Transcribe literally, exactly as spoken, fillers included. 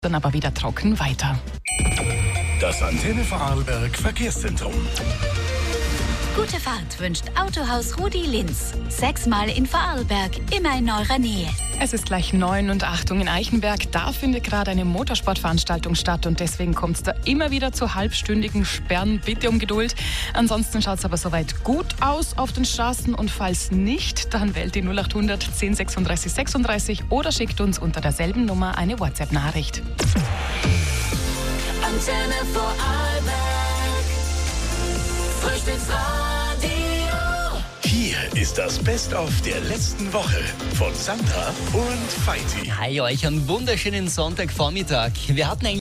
dann aber wieder trocken weiter. Das Antenne Vorarlberg Verkehrszentrum. Gute Fahrt wünscht Autohaus Rudi Linz. Sechsmal in Vorarlberg, immer in eurer Nähe. Es ist gleich neun und Achtung in Eichenberg. Da findet gerade eine Motorsportveranstaltung statt und deswegen kommt es da immer wieder zu halbstündigen Sperren. Bitte um Geduld. Ansonsten schaut es aber soweit gut aus auf den Straßen und falls nicht, dann wählt die null acht hundert zehn sechsunddreißig sechsunddreißig oder schickt uns unter derselben Nummer eine WhatsApp-Nachricht. Antenne Vorarlberg, Frühstücksradio. Hier ist das Best-of der letzten Woche von Sandra und Feiti. Hi euch, einen wunderschönen Sonntagvormittag. Wir hatten eigentlich